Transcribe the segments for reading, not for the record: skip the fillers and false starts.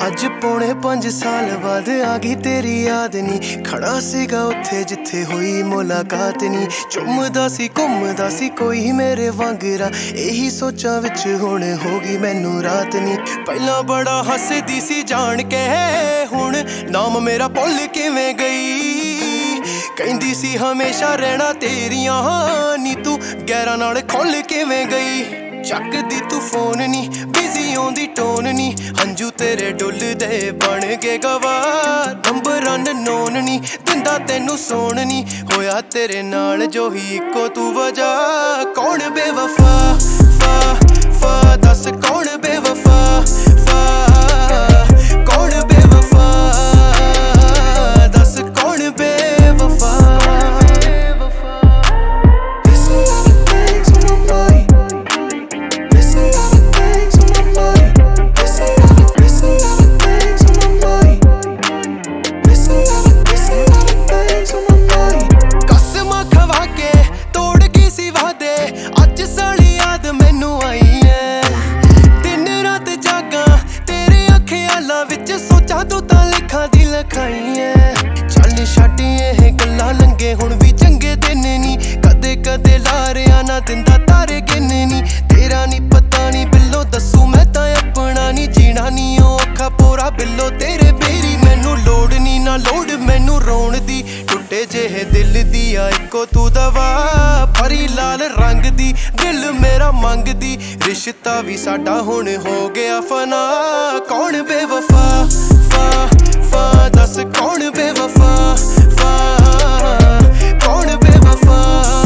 ਅੱਜ पौने 5 साल बाद आ गई तेरी याद नी खड़ा सीगा उत्थे जिथे हुई मुलाकात नी चुमदा सी घुमदा सी कोई मेरे वांगरा यही सोचा विच हुण हो गई मैनू रात नी पहला बड़ा हसदी सी जान के हुण नाम मेरा भुल किवें गई कहंदी सी हमेशा रहना तेरियां नी तू गैरां नाल खुल किवें गई ਚੱਕਦੀ तू फोन नी बिजी आउंदी टोन नी हंजू तेरे डुलदे बन गए गवार नंबर अननोन नी दिंदा तैनू सोन नी होया तेरे नाल जो ही इको तू वजह कौन बेवफा फा फा दस कौन बेवफा फा कौन बेवफा दस कौन बेवफा सोचा तू तां लिखा दी लखाई है चल छड्ड एह गल्लां लंघे हुण भी चंगे दिन नी कदे कदे लारिया ना दिंदा तारे गिने नी तेरा नी पता नी बिल्लो दस्सू मैं तां अपना नी जीना नी औखा पूरा बिल्लो तेरे बेरी मैनू लोड़ नी ना लोड़ मैनू रोण दी टुटे जेहे दिल दी आ इको तू दवा भरी लाल रंग दी दिल मेरा मंगदी रिश्ता भी साडा हुण हो गया फना कौन बेवफा फा फा दस कौन बेवफा फा कौन बेवफा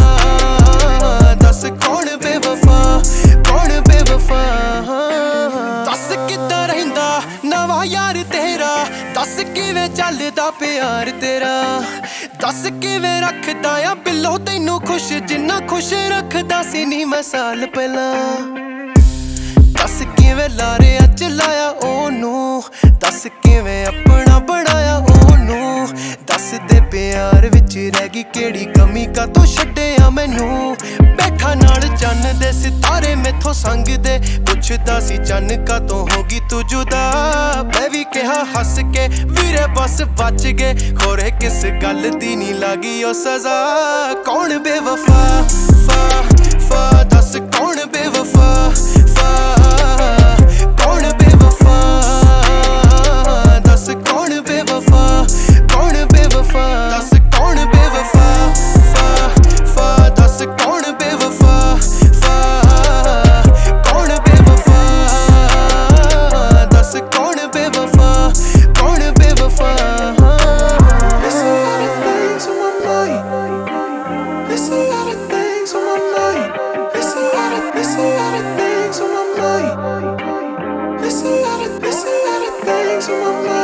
दस कौन बेवफा कौन बेवफा दस किद्दां रहिंदा नवा यार तेरा दस किवें चलदा प्यार तेरा दस किवें रखदा आ बिल्लो तैनू खुश जिन्ना खुश रखदा सी नी मैं साल पहला दस किवें लारिया चलाया ओनू दस किवें अपना बनाया ओनू दस दे प्यार विच रह गई केड़ी कमी का तू छड्डिया मैनू बैठा नाल चन्न दे सितारे मैथों संग दे पुछदा सी चन्न का तो होगी तू जुदा मैं भी कहा हस के वीरे बस बच गए खोरे किस गल दी नी लगी ओ सजा कौन बेवफा फा फा दस कौन बेवफा फा कौन बेवफा दस कौन बेवफा दस कौन बेवफा फा फा दस कौन बेवफा फा कौन बेवफा दस कौन बेवफा कौन बेवफा There's a lot of things on my mind. There's a lot of things on my mind. There's a lot of things on my mind. There's a lot of things on my mind.